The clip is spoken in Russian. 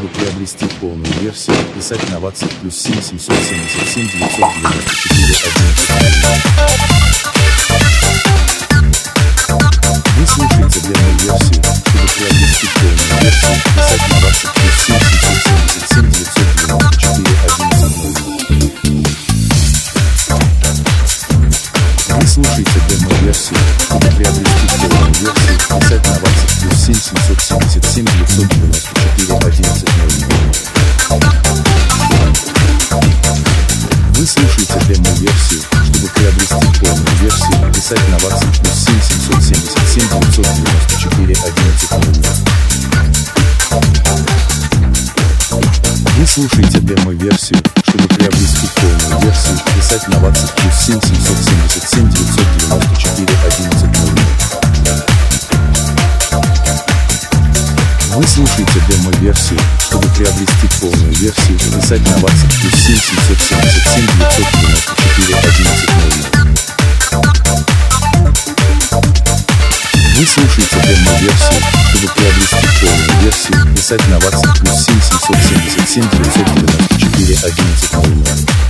Чтобы приобрести полную версию, писать на WhatsApp +7 777 994 11. Вы слушаете демо-версию. Чтобы приобрести полную версию, писать на WhatsApp +7 777 994 11. Вы слушаете демо-версию. Чтобы приобрести полную версию, писать на WhatsApp +7 777 994 11. Вы слушаете демо-версию. Чтобы приобрести полную версию, писать на WhatsApp +7 777 994 11. Вы слушаете демо-версию. Чтобы приобрести полную версию, писать на WhatsApp +7 777 994 11. Вы слушаете демо-версию. Чтобы приобрести полную версию, писать на WhatsApp +7 777 994 11. Вы слушаете демо-версию. Чтобы приобрести полную версию, писать на WhatsApp +7 777 994 11.